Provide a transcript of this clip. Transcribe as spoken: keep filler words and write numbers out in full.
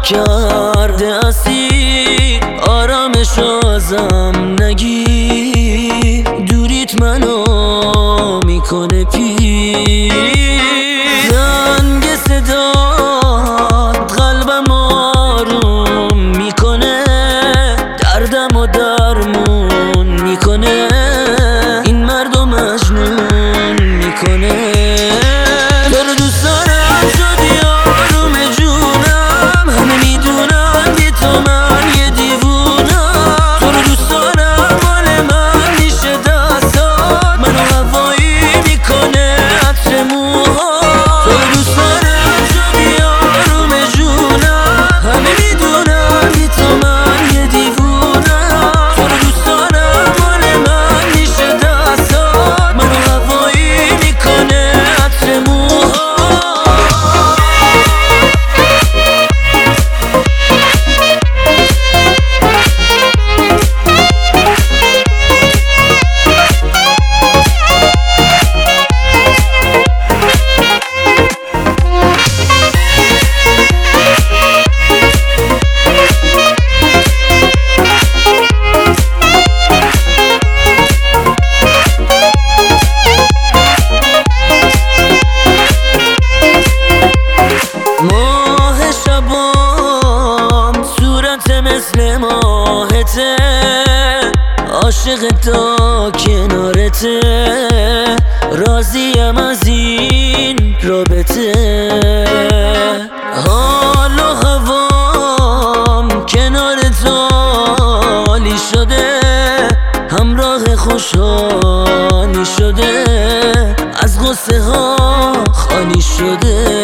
کرده اسیر، آرامش ازم نگیر، دوریت منو میکنه پیر. زنگ صدات قلبم آروم میکنه، دردم و درمون میکنه، این مرد و مجنون میکنه. تو رو دوست دارم شدی آروم جونم، همه میدونن بی تو من یه دیوونم. تو رو دوست دارم مال من میشه دستات، منو هوایی میکنه عطر موهات. تو رو دوست دارم شدی آروم جونم، همه میدونن بی تو من یه دیوونم. تو رو دوست دارم مال من میشه دستات، منو هوایی میکنه عطر موهات. ماه شبام صورت مثل ماهته، عاشق تا کنارته، راضیم از این رابطه. حال و هوام کنار تو عالی شده، همراه خوشحالی شده، از غصه ها خالی شده.